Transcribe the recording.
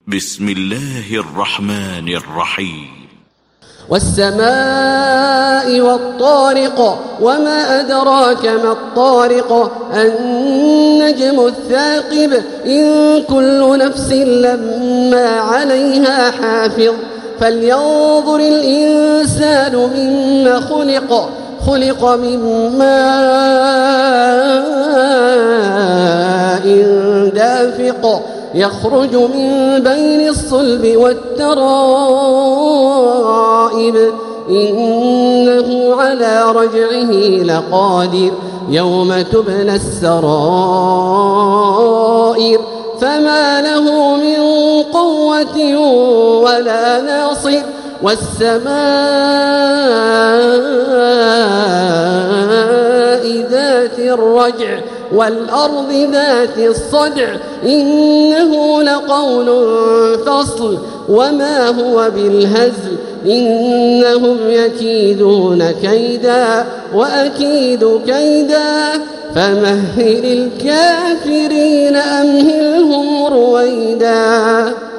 بسم الله الرحمن الرحيم. والسماء والطارق وما أدراك ما الطارق النجم الثاقب إن كل نفس لما عليها حافظ فلينظر الإنسان مما خلق من ماء دافق يخرج من بين الصلب والترائب إنه على رجعه لقادر يوم تبلى السرائر فما له من قوة ولا ناصر والسماء ذات الرجع والأرض ذات الصدع إنه لقول فصل وما هو بالهزل إنهم يكيدون كيدا وأكيد كيدا فمهل الكافرين أمهلهم رويدا.